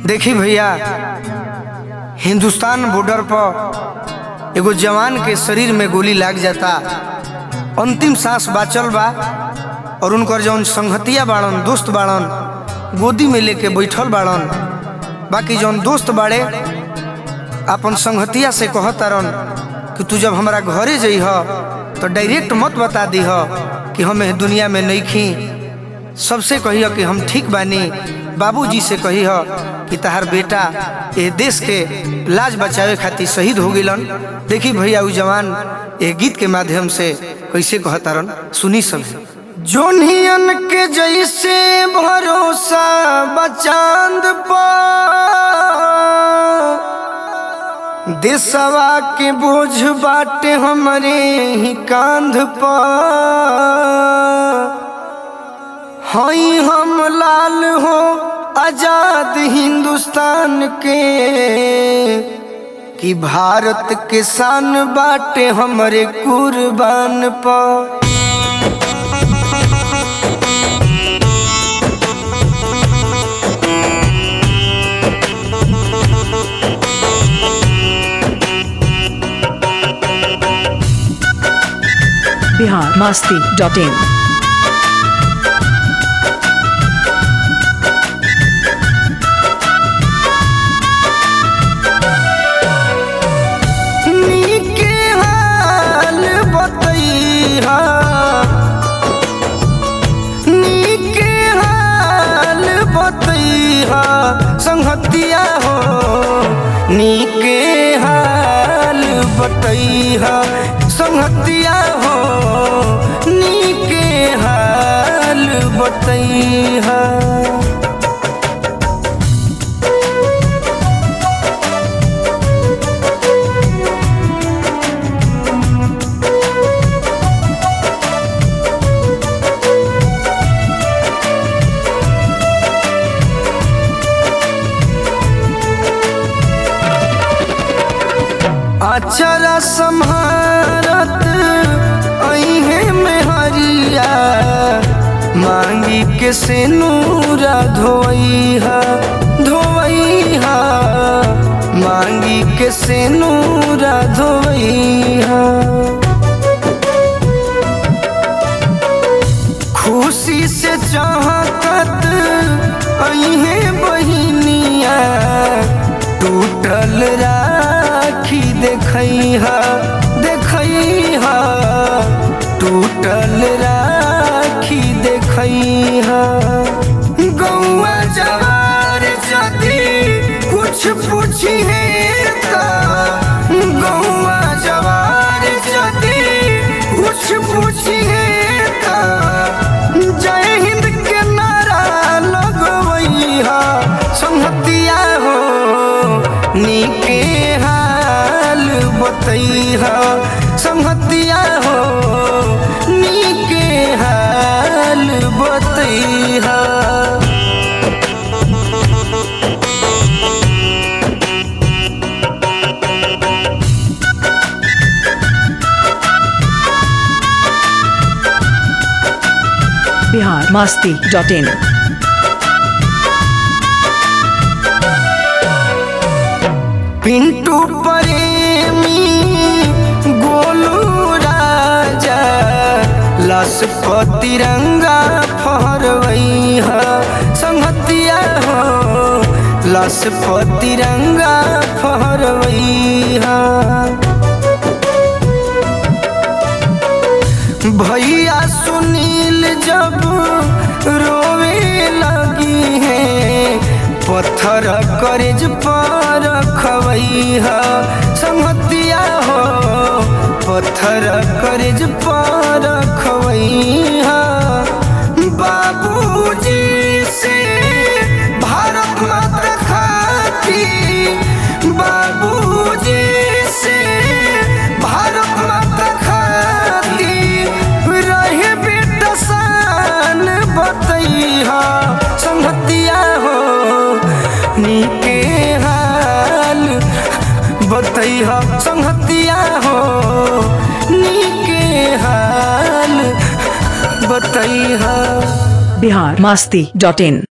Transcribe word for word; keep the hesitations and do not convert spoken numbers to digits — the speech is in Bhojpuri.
देखी भैया, हिंदुस्तान बॉर्डर पर एगो जवान के शरीर में गोली लाग जाता, अंतिम सांस बाचल बा और उनकर जौन संगतिया बाड़न, दोस्त बाड़न, गोदी में लेके बैठल बाड़न। बाकी जौन दोस्त बाड़े अपन संगतिया से कहतारन कि तू जब हमारा घरे जइह तो डायरेक्ट मत बता दीह कि हम दुनिया में नहीं खी। सबसे कहिए कि हम ठीक बानी। बाबूजी से कहिए कि तहार बेटा ये देश के लाज बचावे खातिर शहीद हो गिलन। देखी भैया उ जवान ये गीत के माध्यम से कैसे कहतारन, सुनी सब। जोनियन के जैसे भरोसा बचांद पर, देशवा के बोझ बाटे हमरे ही कांध पर। हई हम लाल हो आजाद हिंदुस्तान के, कि भारत के शान बाटे हमरे कुर्बान पर। Bihar Masti dot in. संगतिया हो नीके हाल बतैहा, संगतिया हो नीके हाल बतैहा। अचरा सम्हारत अइहे में हरिया, मांगी के सेनूरा धोइहा धोइहा, मांगी के सेनूरा धोइहा। खुशी से चाहत अइहे बहिनिया, टूटल राखी देखैहा देखैहा, टूटल राखी देखैहा। गौवा जवार जदी कुछ पूछिहे त, गौवा जवार जदी कुछ पूछिहे त, जय हिंद के नारा लगवैहा। संगतिया हो नीके हाल बतैहा, संगतिया हो नीके हाल बतैहा। Bihar Masti dot in. पिंटू प्रेमी गोलू राजा, लाश पर तिरंगा फहरवैहा। संगतिया हो लाश पर तिरंगा फहरवैहा। भैया सुनील जब रोवे लगी है, पत्थर करेज पर रखवैहा। संगतिया हो पत्थर करेज पर रखवैहा। बाबूजी से भारत माता खाती, बाबूजी से भारत माता खाती, रहे बेटा शान बतैहा। संगतिया हो नीके हाल बतैहा, संगतिया हो नीके हाल बतैहा। बिहार मस्ती डॉट इन।